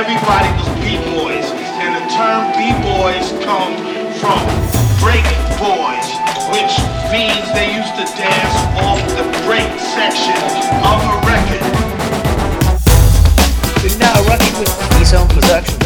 everybody was b-boys. And the term b-boys come from break boys, which means they used to dance off the break section of a record. You're now rocking with E-Zone Production.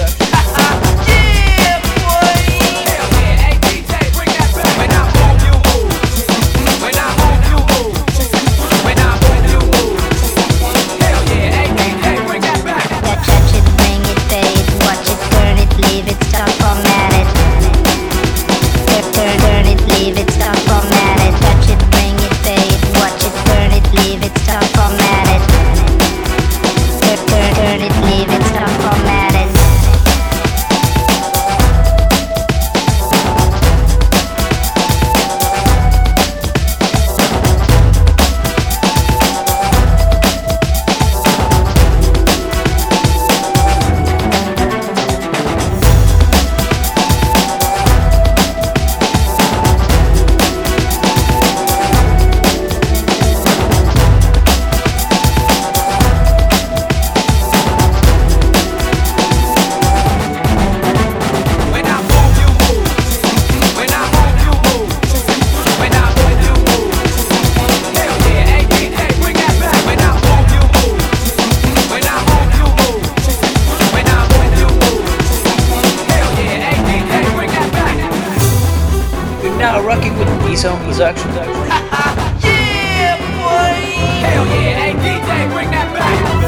Now rocking with E-Zone Production. Yeah, boy! Hell yeah, hey DJ, bring that back!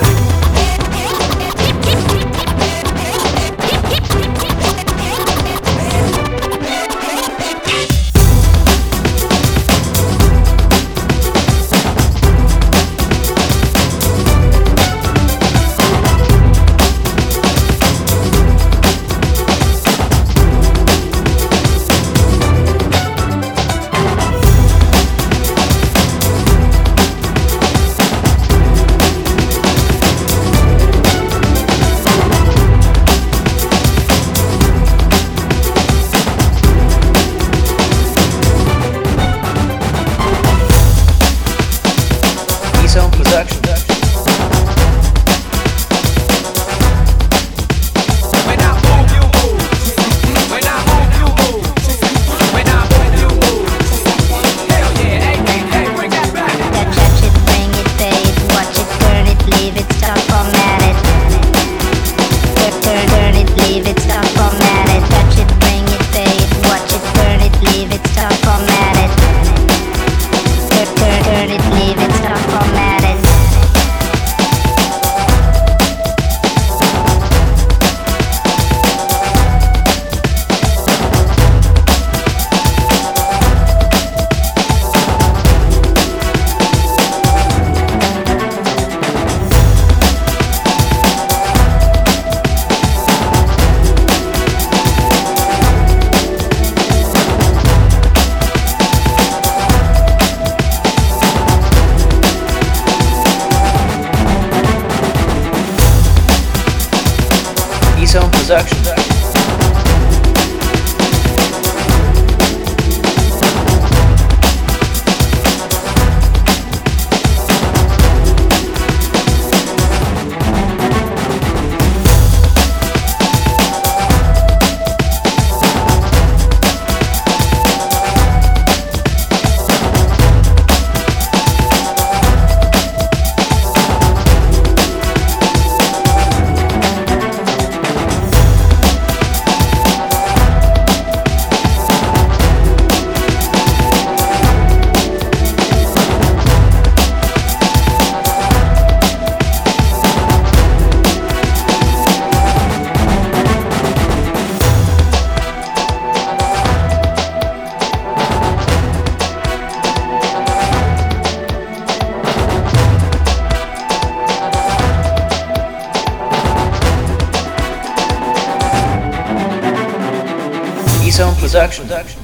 E-Zone Production. E-Zone Production. E-Zone Production.